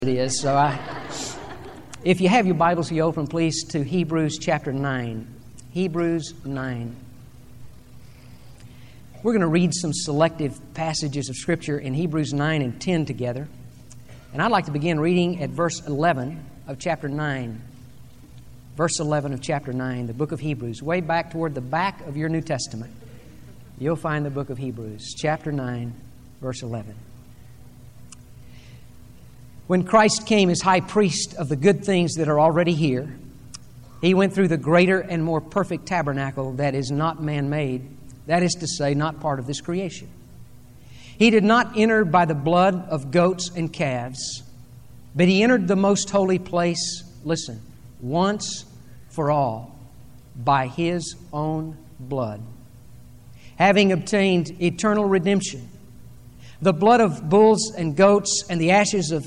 it is. If you have your Bibles, you open, please, to Hebrews chapter 9. Hebrews 9. We're going to read some selective passages of Scripture in Hebrews 9 and 10 together. And I'd like to begin reading at verse 11 of chapter 9. Verse 11 of chapter 9, the book of Hebrews. Way back toward the back of your New Testament, you'll find the book of Hebrews, chapter 9, verse 11. When Christ came as high priest of the good things that are already here, He went through the greater and more perfect tabernacle that is not man-made, that is to say, not part of this creation. He did not enter by the blood of goats and calves, but He entered the most holy place, listen, once for all, by His own blood, having obtained eternal redemption. The blood of bulls and goats and the ashes of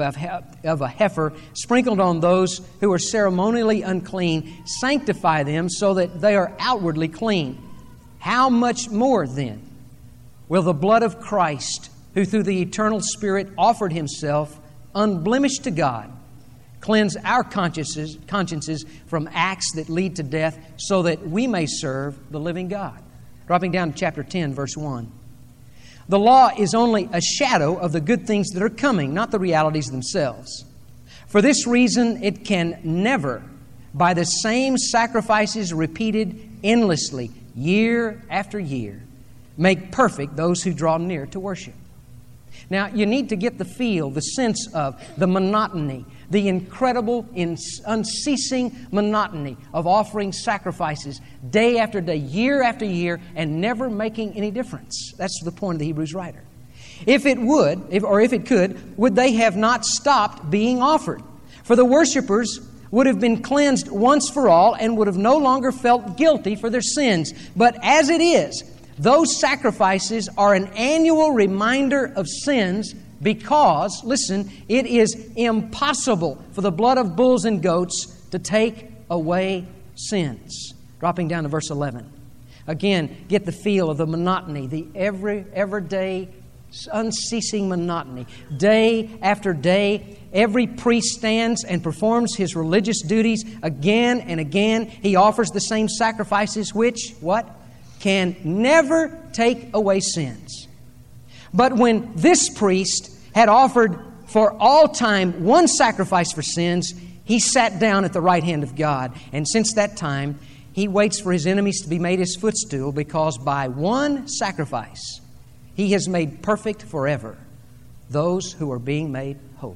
a heifer sprinkled on those who are ceremonially unclean sanctify them so that they are outwardly clean. How much more, then, will the blood of Christ, who through the eternal Spirit offered Himself unblemished to God, cleanse our consciences from acts that lead to death so that we may serve the living God? Dropping down to chapter 10, verse 1. The law is only a shadow of the good things that are coming, not the realities themselves. For this reason, it can never, by the same sacrifices repeated endlessly, year after year, make perfect those who draw near to worship. Now, you need to get the feel, the sense of the monotony, the incredible, unceasing monotony of offering sacrifices day after day, year after year, and never making any difference. That's the point of the Hebrews writer. If it could, would they have not stopped being offered? For the worshipers would have been cleansed once for all and would have no longer felt guilty for their sins. But as it is, those sacrifices are an annual reminder of sins because, listen, it is impossible for the blood of bulls and goats to take away sins. Dropping down to verse 11. Again, get the feel of the monotony, the everyday, unceasing monotony. Day after day, every priest stands and performs his religious duties again and again. He offers the same sacrifices which, what? Can never take away sins. But when this priest had offered for all time one sacrifice for sins, He sat down at the right hand of God. And since that time, He waits for His enemies to be made His footstool, because by one sacrifice He has made perfect forever those who are being made holy.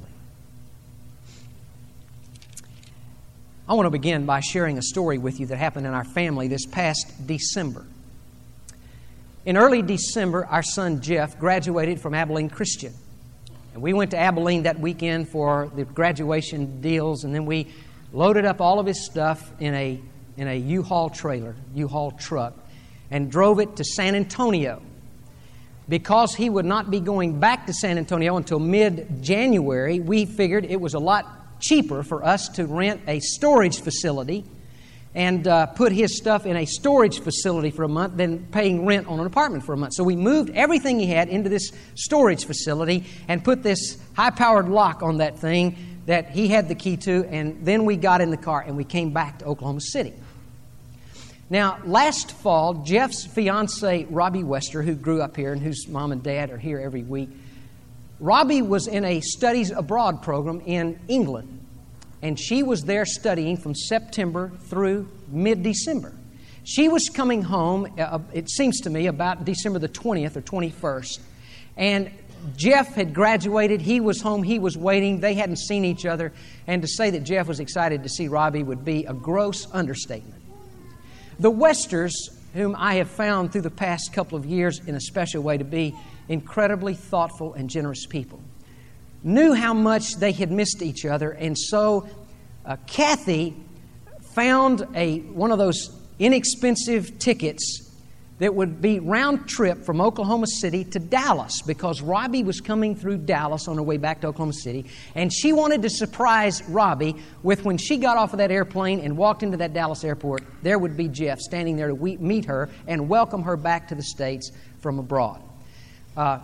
I want to begin by sharing a story with you that happened in our family this past December. In early December, our son Jeff graduated from Abilene Christian. And we went to Abilene that weekend for the graduation deals, and then we loaded up all of his stuff in a U-Haul trailer, U-Haul truck, and drove it to San Antonio. Because he would not be going back to San Antonio until mid-January, we figured it was a lot cheaper for us to rent a storage facility and put his stuff in a storage facility for a month than paying rent on an apartment for a month. So we moved everything he had into this storage facility and put this high-powered lock on that thing that he had the key to, and then we got in the car and we came back to Oklahoma City. Now, last fall, Jeff's fiancée, Robbie Wester, who grew up here and whose mom and dad are here every week, Robbie was in a studies abroad program in England. And she was there studying from September through mid-December. She was coming home, it seems to me, about December the 20th or 21st. And Jeff had graduated. He was home. He was waiting. They hadn't seen each other. And to say that Jeff was excited to see Robbie would be a gross understatement. The Westers, whom I have found through the past couple of years in a special way to be incredibly thoughtful and generous people, knew how much they had missed each other, and so Kathy found one of those inexpensive tickets that would be round trip from Oklahoma City to Dallas, because Robbie was coming through Dallas on her way back to Oklahoma City, and she wanted to surprise Robbie with, when she got off of that airplane and walked into that Dallas airport, there would be Jeff standing there to meet her and welcome her back to the States from abroad.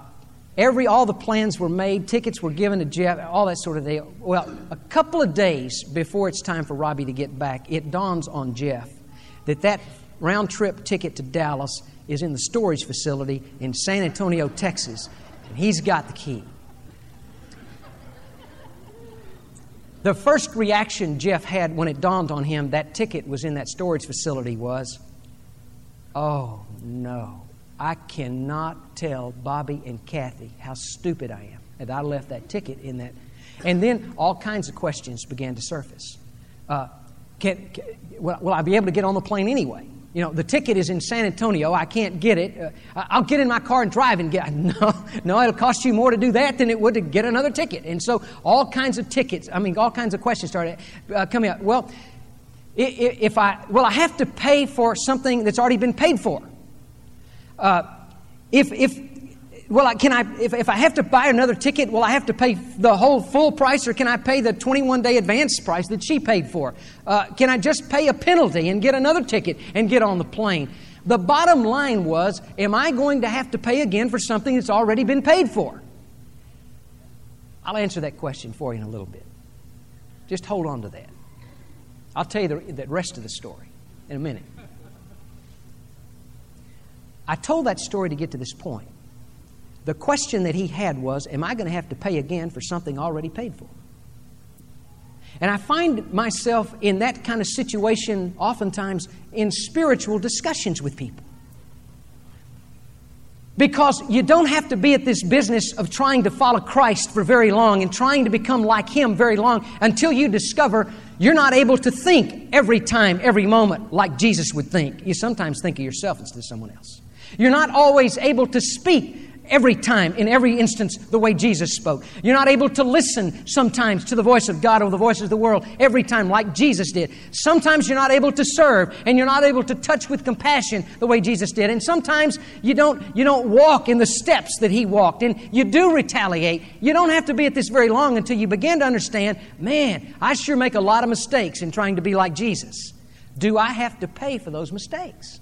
All the plans were made, tickets were given to Jeff, all that sort of deal. Well, a couple of days before it's time for Robbie to get back, it dawns on Jeff that round-trip ticket to Dallas is in the storage facility in San Antonio, Texas, and he's got the key. The first reaction Jeff had when it dawned on him that ticket was in that storage facility was, oh, no. I cannot tell Bobby and Kathy how stupid I am that I left that ticket in that. And then all kinds of questions began to surface. Will I be able to get on the plane anyway? You know, the ticket is in San Antonio. I can't get it. I'll get in my car and drive and get it. No, it'll cost you more to do that than it would to get another ticket. And so all kinds of all kinds of questions started coming up. Well, will I have to pay for something that's already been paid for? If I have to buy another ticket, will I have to pay the whole full price, or can I pay the 21-day advance price that she paid for? Can I just pay a penalty and get another ticket and get on the plane? The bottom line was, am I going to have to pay again for something that's already been paid for? I'll answer that question for you in a little bit. Just hold on to that. I'll tell you the rest of the story in a minute. I told that story to get to this point. The question that he had was, am I going to have to pay again for something already paid for? And I find myself in that kind of situation oftentimes in spiritual discussions with people. Because you don't have to be at this business of trying to follow Christ for very long and trying to become like Him very long until you discover you're not able to think every time, every moment like Jesus would think. You sometimes think of yourself instead of someone else. You're not always able to speak every time, in every instance, the way Jesus spoke. You're not able to listen sometimes to the voice of God or the voices of the world every time like Jesus did. Sometimes you're not able to serve and you're not able to touch with compassion the way Jesus did. And sometimes you don't walk in the steps that He walked, and you do retaliate. You don't have to be at this very long until you begin to understand, man, I sure make a lot of mistakes in trying to be like Jesus. Do I have to pay for those mistakes?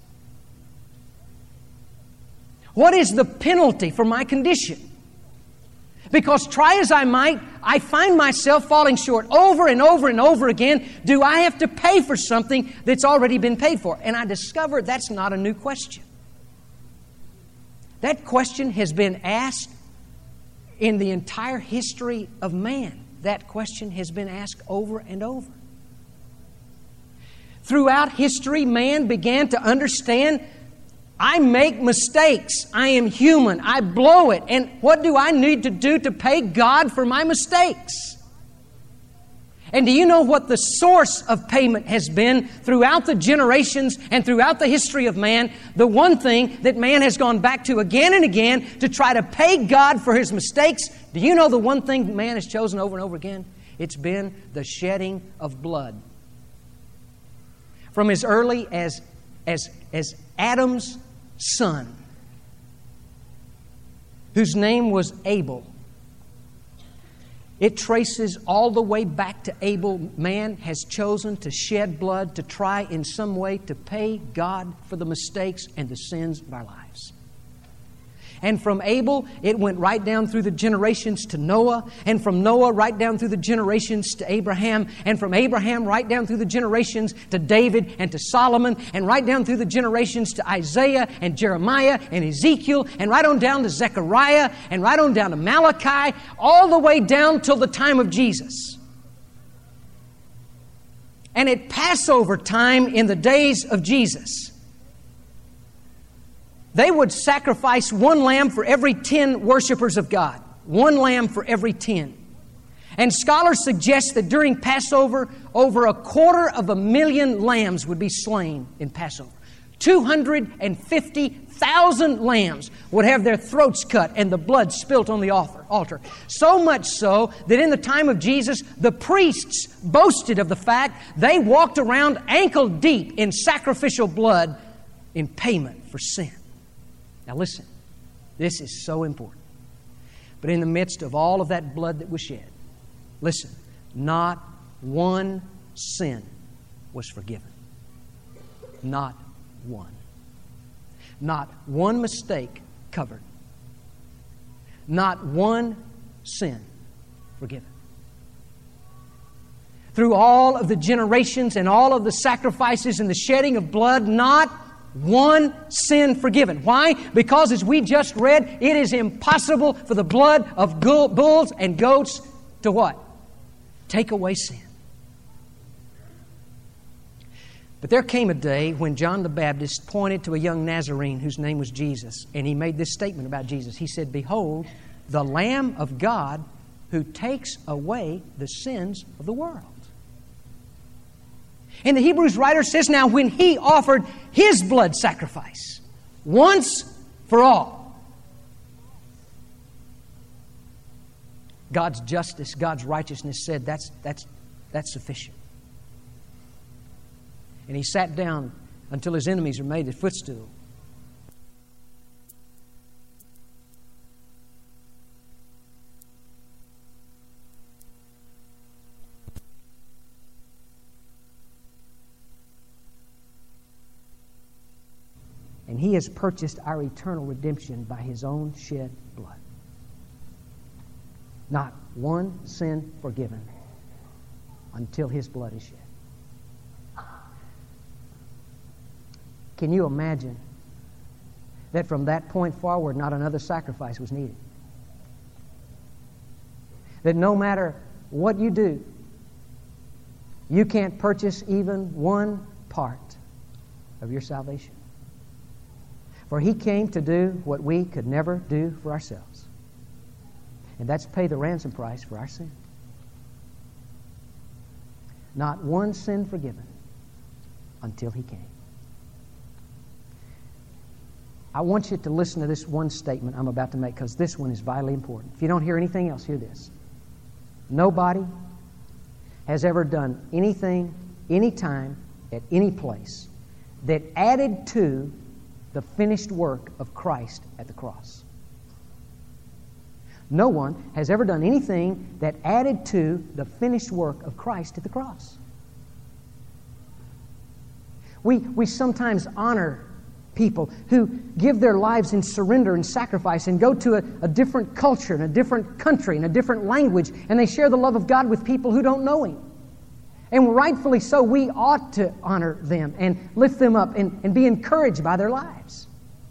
What is the penalty for my condition? Because try as I might, I find myself falling short over and over and over again. Do I have to pay for something that's already been paid for? And I discovered that's not a new question. That question has been asked in the entire history of man. That question has been asked over and over. Throughout history, man began to understand, I make mistakes. I am human. I blow it. And what do I need to do to pay God for my mistakes? And do you know what the source of payment has been throughout the generations and throughout the history of man? The one thing that man has gone back to again and again to try to pay God for his mistakes. Do you know the one thing man has chosen over and over again? It's been the shedding of blood. From as early as Adam's son, whose name was Abel. It traces all the way back to Abel. Man has chosen to shed blood to try in some way to pay God for the mistakes and the sins of our lives. And from Abel, it went right down through the generations to Noah. And from Noah, right down through the generations to Abraham. And from Abraham, right down through the generations to David and to Solomon. And right down through the generations to Isaiah and Jeremiah and Ezekiel. And right on down to Zechariah. And right on down to Malachi. All the way down till the time of Jesus. And at Passover time in the days of Jesus, they would sacrifice one lamb for every 10 worshipers of God. One lamb for every 10. And scholars suggest that during Passover, over 250,000 lambs would be slain in Passover. 250,000 lambs would have their throats cut and the blood spilt on the altar. So much so that in the time of Jesus, the priests boasted of the fact they walked around ankle deep in sacrificial blood in payment for sin. Now listen, this is so important. But in the midst of all of that blood that was shed, listen, not one sin was forgiven. Not one. Not one mistake covered. Not one sin forgiven. Through all of the generations and all of the sacrifices and the shedding of blood, not one sin forgiven. Why? Because as we just read, it is impossible for the blood of bulls and goats to what? Take away sin. But there came a day when John the Baptist pointed to a young Nazarene whose name was Jesus, and he made this statement about Jesus. He said, "Behold, the Lamb of God who takes away the sins of the world." And the Hebrews writer says, now when He offered His blood sacrifice, once for all, God's justice, God's righteousness said that's sufficient. And He sat down until His enemies were made His footstool. And He has purchased our eternal redemption by His own shed blood. Not one sin forgiven until His blood is shed. Can you imagine that from that point forward, not another sacrifice was needed? That no matter what you do, you can't purchase even one part of your salvation. For He came to do what we could never do for ourselves. And that's pay the ransom price for our sin. Not one sin forgiven until He came. I want you to listen to this one statement I'm about to make, because this one is vitally important. If you don't hear anything else, hear this. Nobody has ever done anything, anytime, at any place that added to the finished work of Christ at the cross. No one has ever done anything that added to the finished work of Christ at the cross. We sometimes honor people who give their lives in surrender and sacrifice and go to a different culture, in a different country, in a different language, and they share the love of God with people who don't know Him. And rightfully so, we ought to honor them and lift them up and be encouraged by their lives.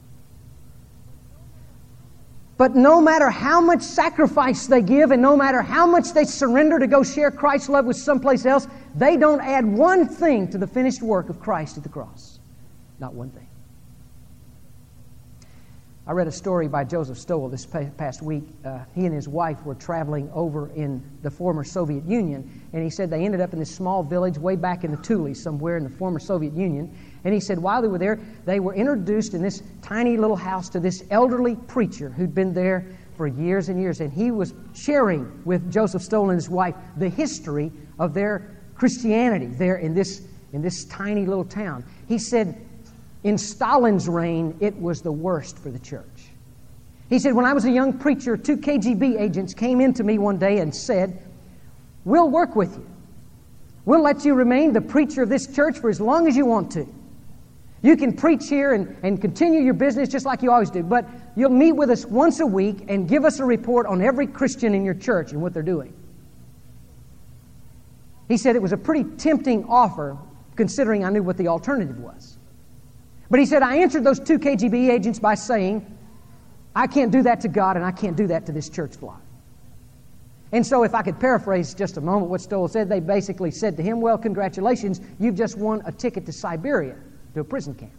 But no matter how much sacrifice they give and no matter how much they surrender to go share Christ's love with someplace else, they don't add one thing to the finished work of Christ at the cross. Not one thing. I read a story by Joseph Stowell this past week. He and his wife were traveling over in the former Soviet Union, and he said they ended up in this small village way back in the Tulis, somewhere in the former Soviet Union. And he said while they were there, they were introduced in this tiny little house to this elderly preacher who'd been there for years and years. And he was sharing with Joseph Stowell and his wife the history of their Christianity there in this tiny little town. He said, in Stalin's reign, it was the worst for the church. He said, when I was a young preacher, 2 KGB agents came in to me one day and said, "We'll work with you. We'll let you remain the preacher of this church for as long as you want to. You can preach here and continue your business just like you always do, but you'll meet with us once a week and give us a report on every Christian in your church and what they're doing." He said it was a pretty tempting offer, considering I knew what the alternative was. But he said, I answered those 2 KGB agents by saying, I can't do that to God and I can't do that to this church flock. And so if I could paraphrase just a moment what Stowell said, they basically said to him, well, congratulations, you've just won a ticket to Siberia, to a prison camp.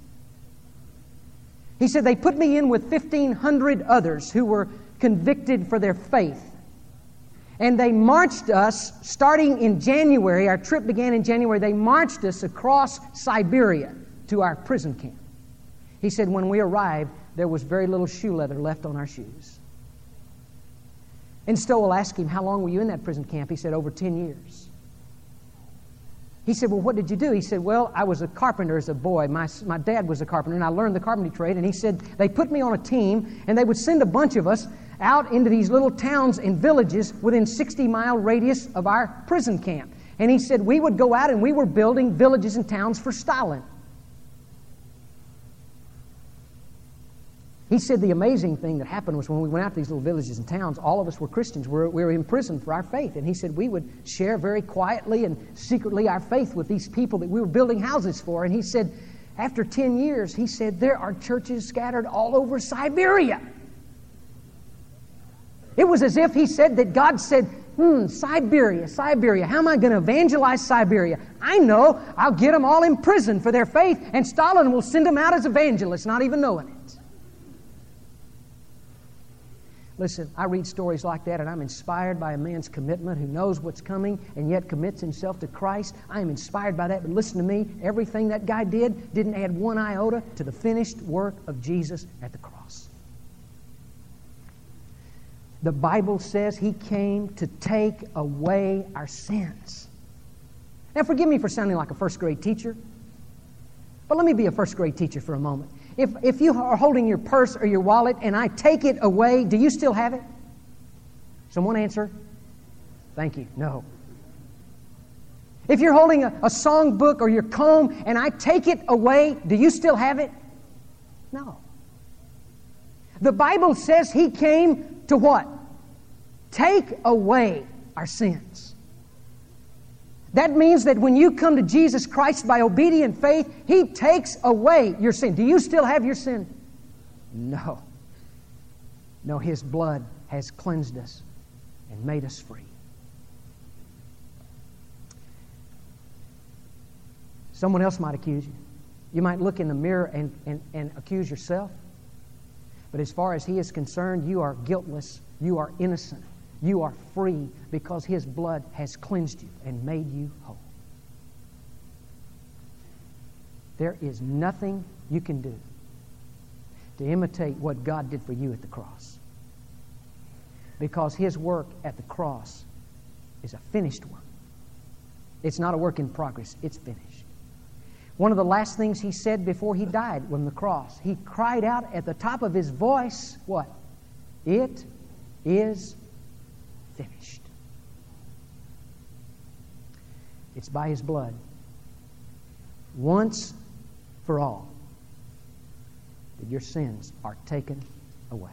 He said, they put me in with 1,500 others who were convicted for their faith. And they marched us, starting in January, our trip began in January, they marched us across Siberia to our prison camp. He said, when we arrived, there was very little shoe leather left on our shoes. And Stowell asked him, how long were you in that prison camp? He said, over 10 years. He said, well, what did you do? He said, well, I was a carpenter as a boy. My dad was a carpenter, and I learned the carpentry trade. And he said, they put me on a team, and they would send a bunch of us out into these little towns and villages within 60-mile radius of our prison camp. And he said, we would go out and we were building villages and towns for Stalin. He said the amazing thing that happened was when we went out to these little villages and towns, all of us were Christians. We were in prison for our faith. And he said we would share very quietly and secretly our faith with these people that we were building houses for. And he said, after 10 years, he said, there are churches scattered all over Siberia. It was as if he said that God said, Siberia. How am I going to evangelize Siberia? I know. I'll get them all in prison for their faith, and Stalin will send them out as evangelists, not even knowing it. Listen, I read stories like that, and I'm inspired by a man's commitment who knows what's coming and yet commits himself to Christ. I am inspired by that, but listen to me. Everything that guy didn't add one iota to the finished work of Jesus at the cross. The Bible says He came to take away our sins. Now, forgive me for sounding like a first grade teacher, but let me be a first grade teacher for a moment. If you are holding your purse or your wallet and I take it away, do you still have it? Someone answer. Thank you. No. If you're holding a songbook or your comb and I take it away, do you still have it? No. The Bible says He came to what? Take away our sins. That means that when you come to Jesus Christ by obedient faith, He takes away your sin. Do you still have your sin? No. No, His blood has cleansed us and made us free. Someone else might accuse you. You might look in the mirror and accuse yourself. But as far as He is concerned, you are guiltless. You are innocent. You are free because His blood has cleansed you and made you whole. There is nothing you can do to imitate what God did for you at the cross. Because His work at the cross is a finished work. It's not a work in progress. It's finished. One of the last things He said before He died on the cross, He cried out at the top of His voice, what? It is finished. It's by His blood, once for all, that your sins are taken away.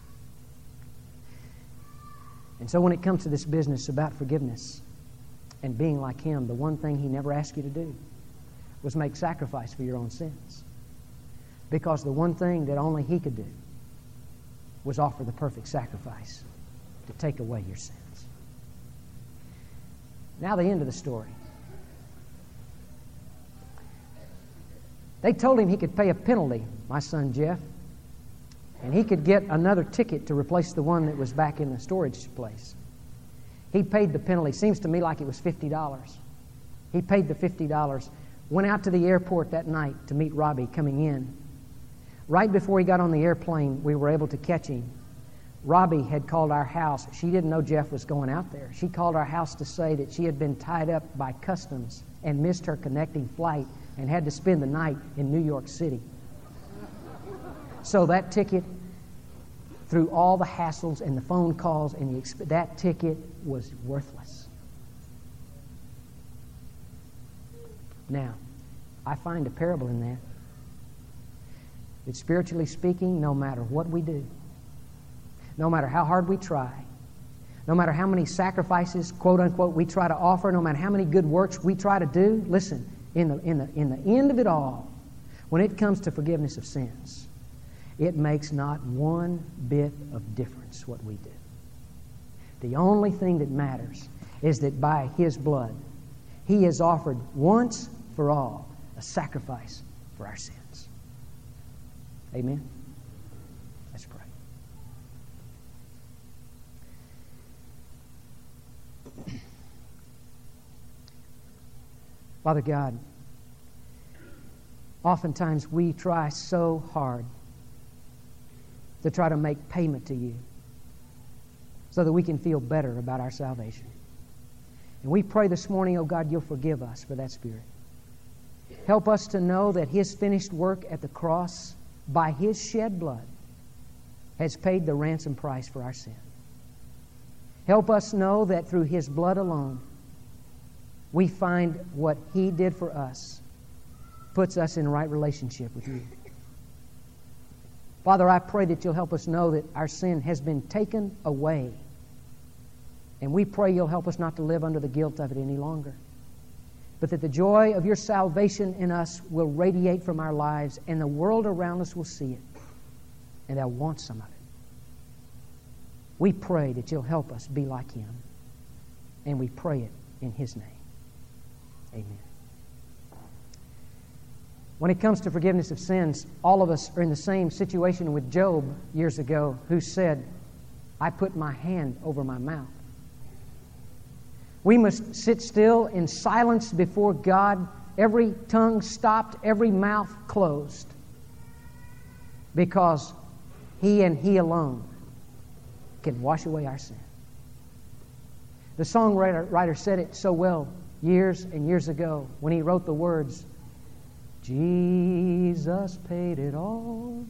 And so when it comes to this business about forgiveness and being like Him, the one thing He never asked you to do was make sacrifice for your own sins. Because the one thing that only He could do was offer the perfect sacrifice to take away your sins. Now the end of the story. They told him he could pay a penalty, my son Jeff, and he could get another ticket to replace the one that was back in the storage place. He paid the penalty. Seems to me like it was $50. He paid the $50, went out to the airport that night to meet Robbie coming in. Right before he got on the airplane, we were able to catch him. Robbie had called our house. She didn't know Jeff was going out there. She called our house to say that she had been tied up by customs and missed her connecting flight and had to spend the night in New York City. So that ticket, through all the hassles and the phone calls and that ticket was worthless. Now, I find a parable in that. That spiritually speaking, no matter what we do, no matter how hard we try, no matter how many sacrifices, quote unquote, we try to offer, no matter how many good works we try to do, listen, in the end of it all, when it comes to forgiveness of sins, it makes not one bit of difference what we do. The only thing that matters is that by His blood, He has offered once for all a sacrifice for our sins. Amen? Let's pray. Father God, oftentimes we try so hard to try to make payment to You so that we can feel better about our salvation. And we pray this morning, oh God, You'll forgive us for that spirit. Help us to know that His finished work at the cross, by His shed blood, has paid the ransom price for our sin. Help us know that through His blood alone, we find what He did for us puts us in right relationship with You. Father, I pray that you'll help us know that our sin has been taken away. And we pray you'll help us not to live under the guilt of it any longer, but that the joy of your salvation in us will radiate from our lives, and the world around us will see it, and they'll want some of it. We pray that you'll help us be like him, and we pray it in his name. Amen. When it comes to forgiveness of sins, all of us are in the same situation with Job years ago, who said, I put my hand over my mouth. We must sit still in silence before God, every tongue stopped, every mouth closed, because he and he alone can wash away our sin. The songwriter said it so well years and years ago when he wrote the words, Jesus paid it all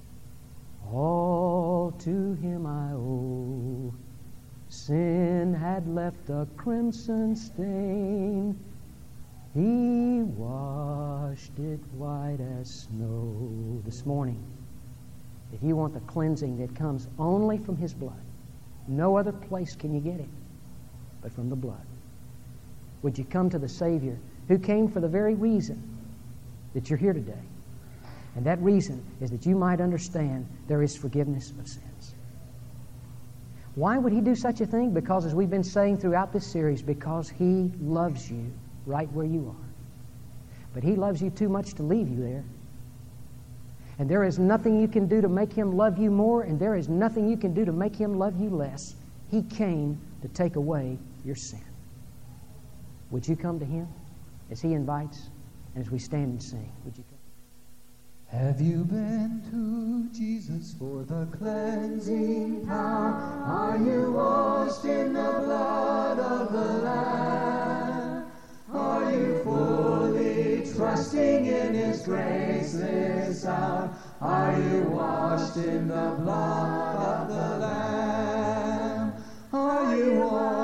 to him I owe. Sin had left a crimson stain, he washed it white as snow. This morning, if you want the cleansing that comes only from his blood, no other place can you get it but from the blood. Would you come to the Savior who came for the very reason that you're here today? And that reason is that you might understand there is forgiveness of sins. Why would he do such a thing? Because, as we've been saying throughout this series, because he loves you right where you are. But he loves you too much to leave you there. And there is nothing you can do to make him love you more, and there is nothing you can do to make him love you less. He came to take away your sin. Would you come to him as he invites and as we stand and sing? Would you come? Have you been to Jesus for the cleansing power? Are you washed in the blood of the Lamb? Are you fully trusting in his grace this hour? Are you washed in the blood of the Lamb? Are you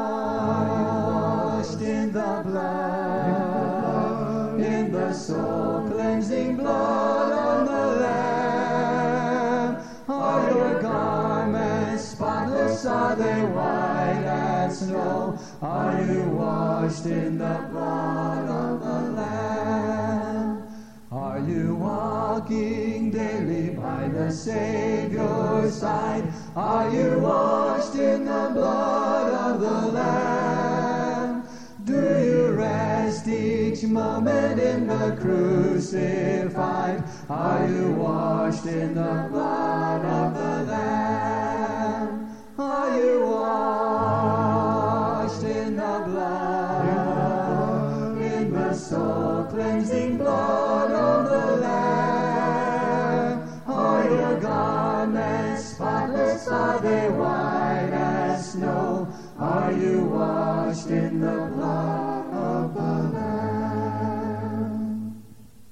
washed in the blood, in the soul cleansing blood of the Lamb? Are your garments spotless? Are they white as snow? Are you washed in the blood of the Lamb? Are you walking daily by the Savior's side? Are you washed in the blood of the Lamb? Do you rest each moment in the crucified? Are you washed in the blood of the Lamb? Are you washed in the blood, in the soul cleansing blood of the Lamb? Are your garments spotless? Are they white as snow? Are you washed in the blood of the Lamb?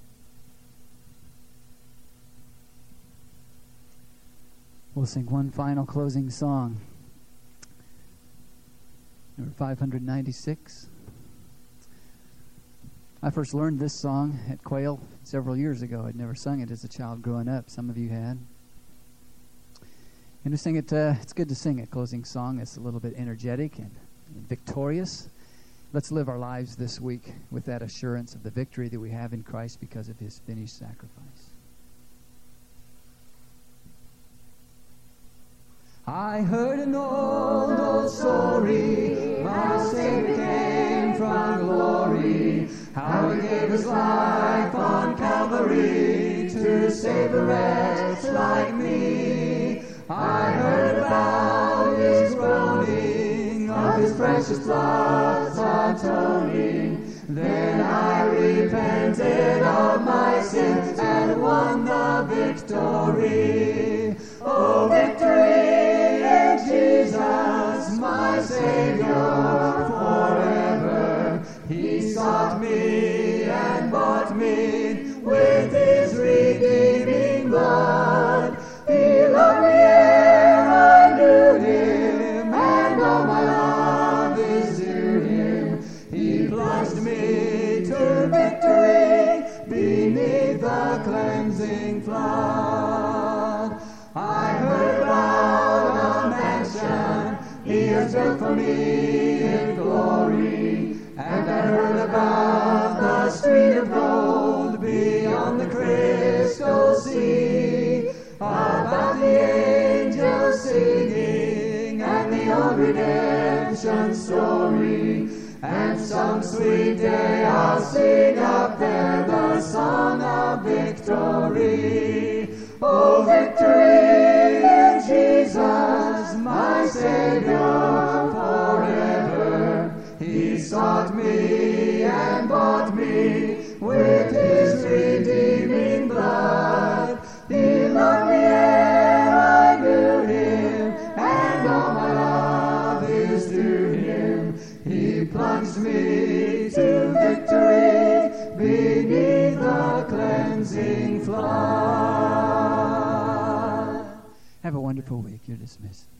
We'll sing one final closing song. Number 596. I first learned this song at Quail several years ago. I'd never sung it as a child growing up. Some of you had. And to sing it, it's good to sing a closing song. It's a little bit energetic and victorious. Let's live our lives this week with that assurance of the victory that we have in Christ because of his finished sacrifice. I heard an old story, how Savior came from glory, how he gave his life on Calvary to save a wretch like me. I heard about his groaning, of his precious blood's atoning. Then I repented of my sins and won the victory. Oh, victory in Jesus, my Savior forever. He sought me and bought me with his redeeming blood. He loved me ere I knew him, and all my love is due him. He plunged me to victory beneath the cleansing flood. toiled for me in glory, and I heard about the street of gold beyond the crystal sea, about the angels singing and the old redemption story. And some sweet day I'll sing up there the song of victory. Oh, victory in Jesus, my Savior forever. He sought me and bought me with his redeeming blood. He loved me ere I knew him, and all my love is to him. He plunged me to victory beneath the cleansing flood. Have a wonderful week. You're dismissed.